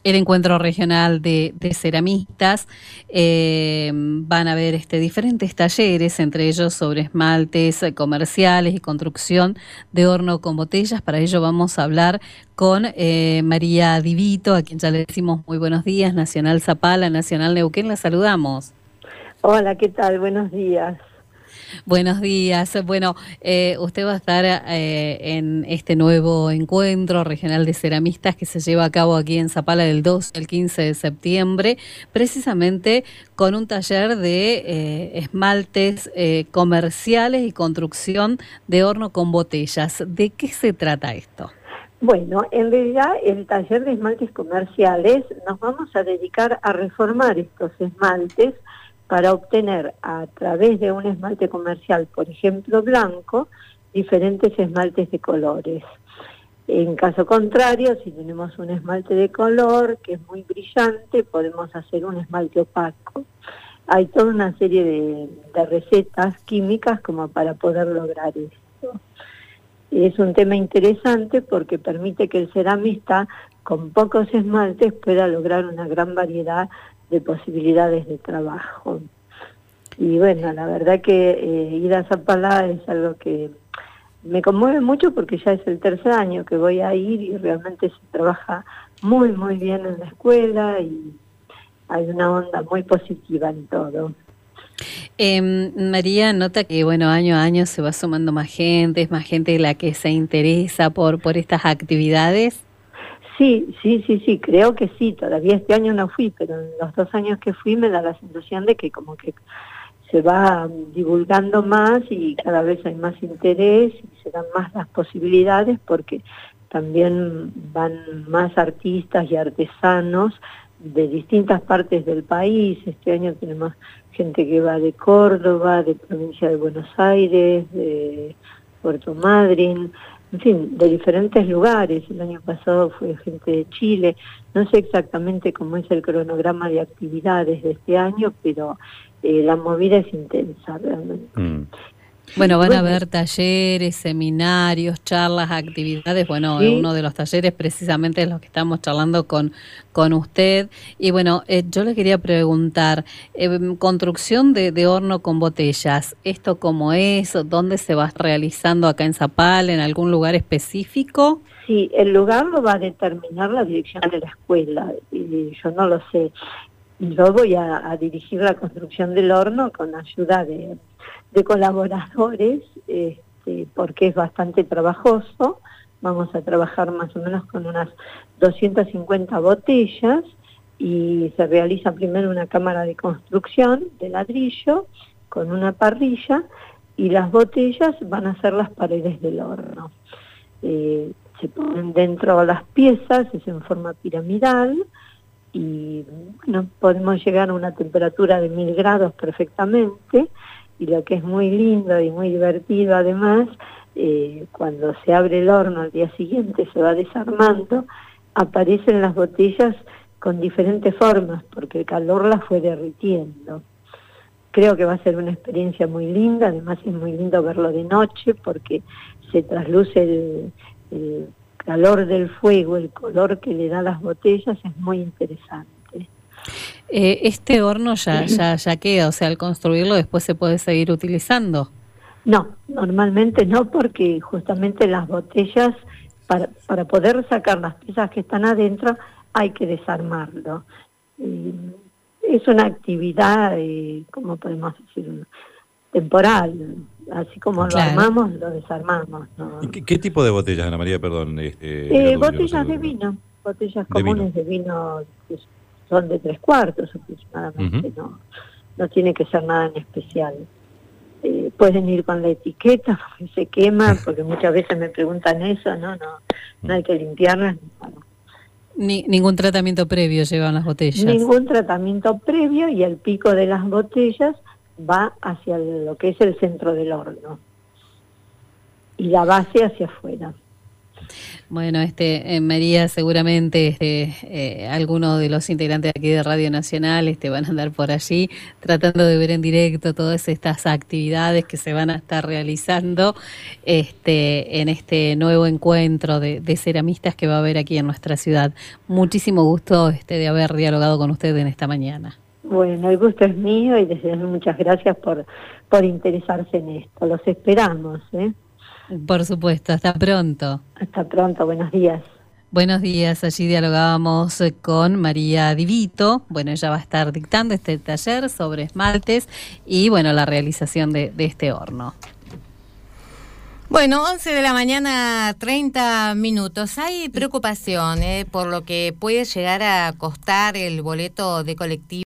el encuentro regional de ceramistas. Van a haber diferentes talleres, entre ellos sobre esmaltes comerciales y construcción de horno con botellas. Para ello vamos a hablar con María Divito, a quien ya le decimos muy buenos días, Nacional Zapala, Nacional Neuquén, la saludamos. Hola, ¿qué tal? Buenos días. Buenos días. Bueno, usted va a estar en este nuevo encuentro regional de ceramistas que se lleva a cabo aquí en Zapala del 2 al 15 de septiembre, precisamente con un taller de esmaltes comerciales y construcción de horno con botellas. ¿De qué se trata esto? Bueno, en realidad el taller de esmaltes comerciales nos vamos a dedicar a reformar estos esmaltes para obtener a través de un esmalte comercial, por ejemplo blanco, diferentes esmaltes de colores. En caso contrario, si tenemos un esmalte de color que es muy brillante, podemos hacer un esmalte opaco. Hay toda una serie de recetas químicas como para poder lograr esto. Es un tema interesante porque permite que el ceramista con pocos esmaltes pueda lograr una gran variedad de posibilidades de trabajo. Y bueno, la verdad que ir a Zapala es algo que me conmueve mucho porque ya es el tercer año que voy a ir y realmente se trabaja muy muy bien en la escuela y hay una onda muy positiva en todo. María nota que, bueno, año a año se va sumando más gente, es más gente la que se interesa por estas actividades. Sí, creo que sí, todavía este año no fui, pero en los 2 años que fui me da la sensación de que como que se va divulgando más y cada vez hay más interés y se dan más las posibilidades porque también van más artistas y artesanos de distintas partes del país. Este año tenemos gente que va de Córdoba, de provincia de Buenos Aires, de Puerto Madryn, en fin, de diferentes lugares. El año pasado fue gente de Chile. No sé exactamente cómo es el cronograma de actividades de este año, pero la movida es intensa realmente. Bueno, Y van a bueno, haber talleres, seminarios, charlas, actividades. Bueno, sí, uno de los talleres precisamente es lo que estamos charlando con usted. Y bueno, yo le quería preguntar, construcción de horno con botellas, ¿esto cómo es? ¿Dónde se va realizando acá en Zapala, en algún lugar específico? sí, el lugar lo va a determinar la dirección de la escuela, y yo no lo sé. Yo voy a dirigir la construcción del horno con ayuda de colaboradores, porque es bastante trabajoso. Vamos a trabajar más o menos con unas 250 botellas y se realiza primero una cámara de construcción de ladrillo con una parrilla y las botellas van a ser las paredes del horno. Se ponen dentro las piezas, es en forma piramidal y bueno, podemos llegar a una temperatura de 1000 grados perfectamente y lo que es muy lindo y muy divertido además, cuando se abre el horno al día siguiente se va desarmando, aparecen las botellas con diferentes formas porque el calor las fue derritiendo. Creo que va a ser una experiencia muy linda, además es muy lindo verlo de noche porque se trasluce el calor del fuego, el color que le da a las botellas es muy interesante. Este horno ya queda, o sea, al construirlo después se puede seguir utilizando. No, normalmente no, porque justamente las botellas, para poder sacar las piezas que están adentro, hay que desarmarlo. Y es una actividad, ¿cómo podemos decir? Temporal. Así como lo Claro. armamos, lo desarmamos, ¿no? ¿Y qué tipo de botellas, Ana María? Perdón, era porque yo no Botellas sabía lo de que... vino, botellas De vino. comunes de vino que son de 3/4 aproximadamente, Ujú. no tiene que ser nada en especial. Pueden ir con la etiqueta porque se quema, porque muchas veces me preguntan eso, no hay que limpiarlas. Bueno, Ningún tratamiento previo llevan las botellas. ningún tratamiento previo y el pico de las botellas va hacia lo que es el centro del horno y la base hacia afuera. Bueno, María, seguramente algunos de los integrantes de aquí de Radio Nacional van a andar por allí tratando de ver en directo todas estas actividades que se van a estar realizando en este nuevo encuentro de ceramistas que va a haber aquí en nuestra ciudad. Muchísimo gusto de haber dialogado con usted en esta mañana. Bueno, el gusto es mío y les doy muchas gracias por interesarse en esto. Los esperamos, ¿eh? Por supuesto, hasta pronto. Hasta pronto, buenos días. Buenos días, allí dialogábamos con María Divito. Bueno, ella va a estar dictando este taller sobre esmaltes y, bueno, la realización de este horno. Bueno, 11 de la mañana, 30 minutos. Hay preocupación por lo que puede llegar a costar el boleto de colectivo.